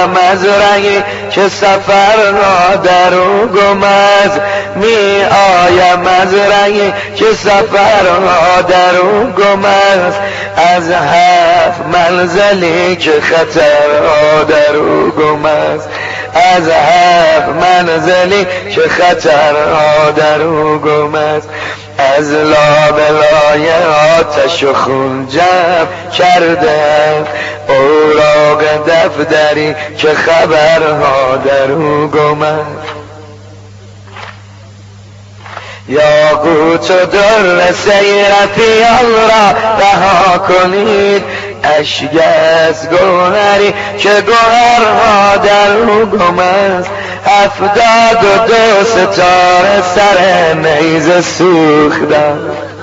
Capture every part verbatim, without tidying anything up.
آیم از رنگی که سفر را در او گم است، می آیم از رنگی که سفر را در او گم است، از هفت منزلی که خطر را در او گم است، از هفت منزلی که خطر را در او گم است، از لابلای آتش و خون جمع کردم اوراق دفتری که خبرها در او گم است. یاقوت و در سیرفیان را رها کنید، اشک از گوهری که گوهرها در او گم است، هفتاد و دو ستاره سر نیزه سوختم،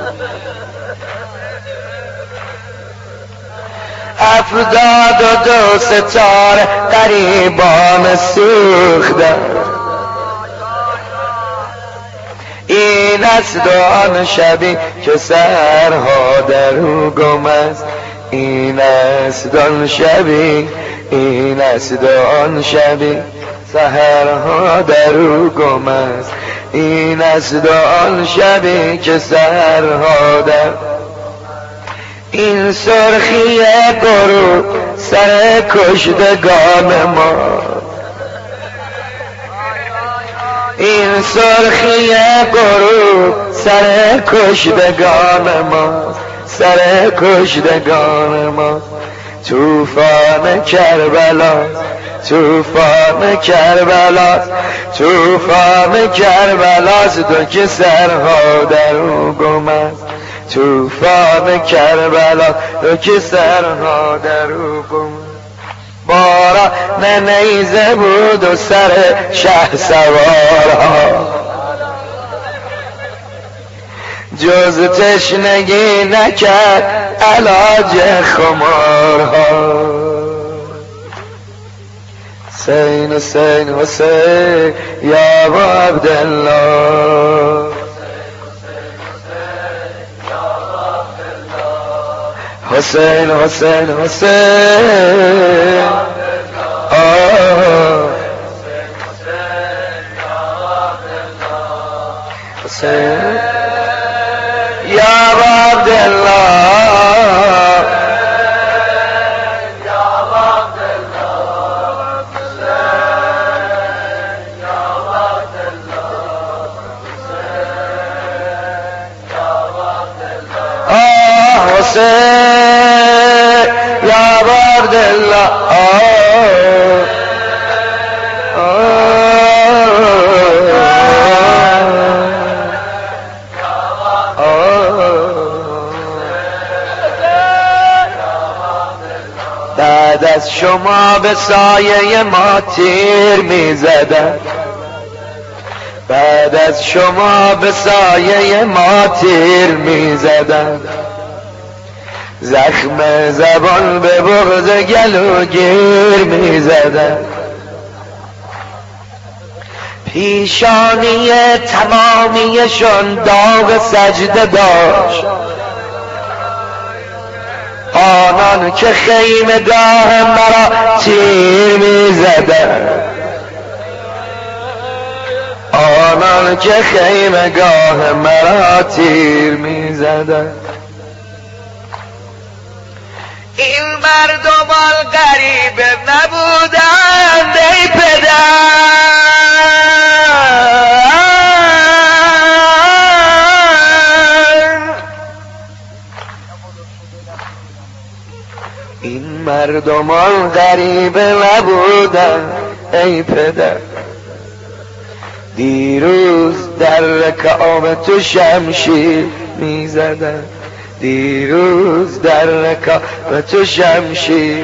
هفتاد و دو ستاره غریبان سوختم. این است آن شبی که سحرها در او گم است، این است آن شبی، این است آن شبی سحرها در او گم است، این است آن شبی که سحرها در این سرخی گروه سر کشتگان ما، این سرخی گروه سر کشتگان ما، سر کشتگان ما، توفان کربلا، توفان کربلا، توفان کربلا دو که سرها در او گم است، توفان کربلا دو که سرها در او گم است. باران نیزه بود و سر شه سوارها، جز تشنگی نکرد علاج خمارها. حسین حسین حسین یا ابا عبدالله، حسین حسین حسین آه حسین یا ابا عبدالله، حسین یا عبدالله بعد از شما به سایه ما تیر می زدن، بعد از شما به سایه ما تیر می زدن، زخم زبان به بغض گلوگیر می زدن، پیشانی تمامیشون داغ سجده داشت، آنان که خیمه گاه مرا تیر می زدن، آنان که خیمه گاه مرا تیر می زدن. این مردمان غریب نبودند ای پدر، این مردمان غریب نبودند ای پدر، دیروز در رکاب تو شمشیر می زدن، دیروز در رکاب تو شمشیر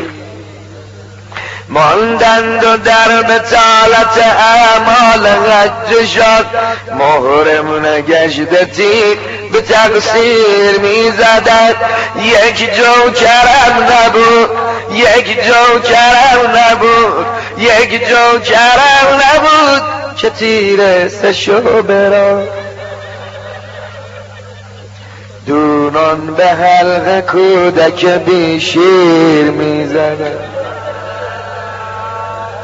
ماندند و در بطالت اعمال غج شد، محرم نگشته تیر به تقصیر می زدند، یک جو کرم نبود، یک جو کرم نبود، یک جو کرم نبود که تیر سشو برا دونان به حلق کودک بی شیر می زدن.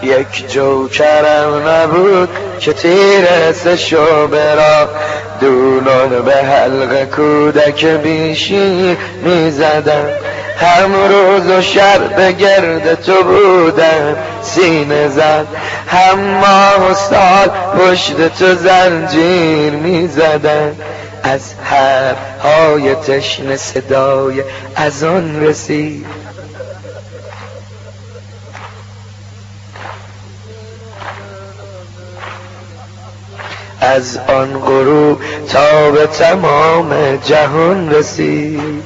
یک جوکرم نبود که تیر سشو برا دولون به حلق کودک بیشی میزدم هم روز و شب به گرد تو بودم سینه زد هم ماه و سال پشت تو زنجیر میزدم از حرفهای تشنه صدای اذان رسید از آن غروب تا به تمام جهان رسید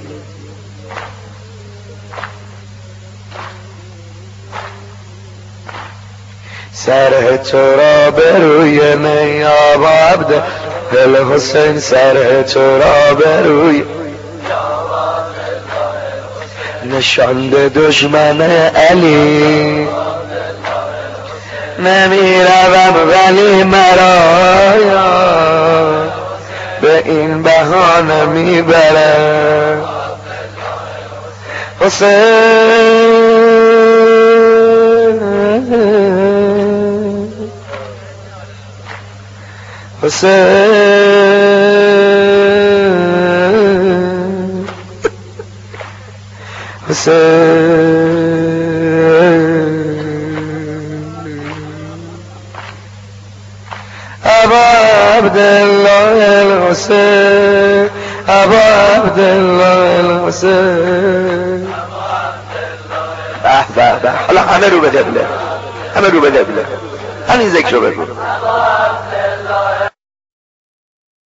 سر تو را به روی میاب عبد الحسین سر تو را به روی نشانده دشمن علی نمی روم ولی مرا به این بهانه می برم حسین حسین حسین ابا عبدالله الحسین ابا عبدالله الحسین به به به حالا همه رو به قبله همه رو به قبله همین ذکر رو بگو